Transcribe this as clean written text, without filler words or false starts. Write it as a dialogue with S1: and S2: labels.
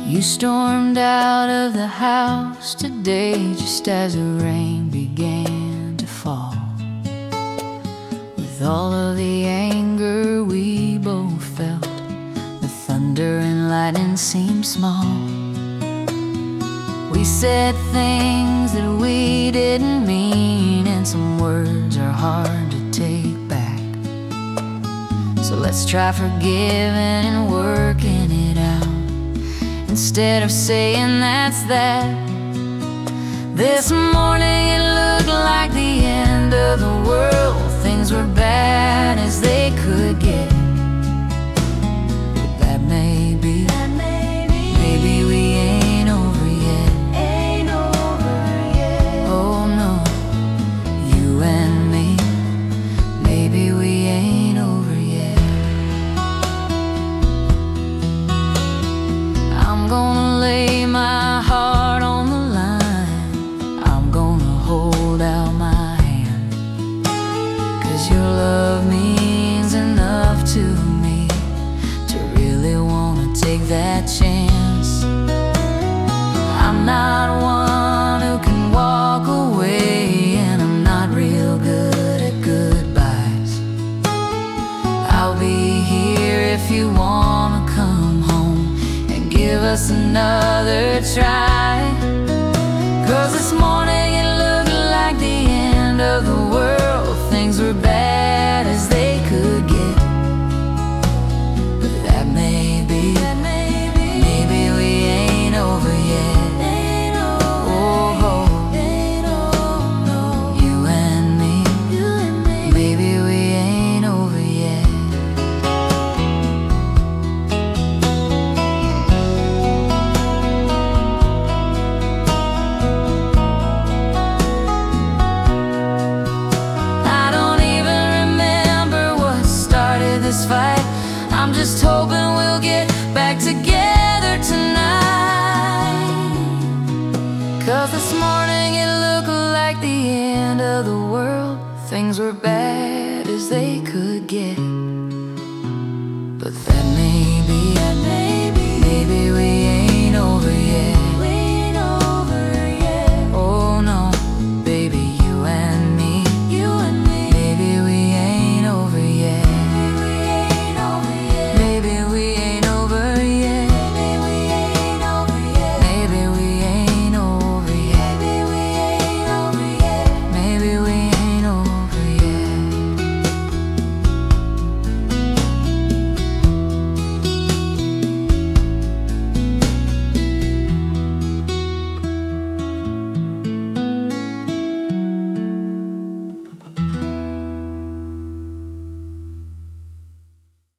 S1: You stormed out of the house today just as the rain began to fall. With all of the anger we both felt, the thunder and lightning seemed small. We said things that we didn't mean, and some words are hard to take back. So let's try forgiving and working it out, instead of saying that's that. This morning it looked like the end of the world. Things were bad as they could get. But that may be, maybe we ain't over yet. Oh no, you and me, maybe we ain't over yet. I'm gonna lay my heart on the line. I'm gonna hold out my hand, 'cause your love means enough to me to really wanna take that chance. I'm not one who can walk away, and I'm not real good at goodbyes. I'll be here if you wanna come home and give us another try. 'Cause this morning it looked like the end of the world. Things were bad as they could get. But that may be, maybe we ain't over yet. Oh, you and me, maybe we ain't over yet. This fight, I'm just hoping we'll get back together tonight. 'Cause this morning it looked like the end of the world. Things were bad.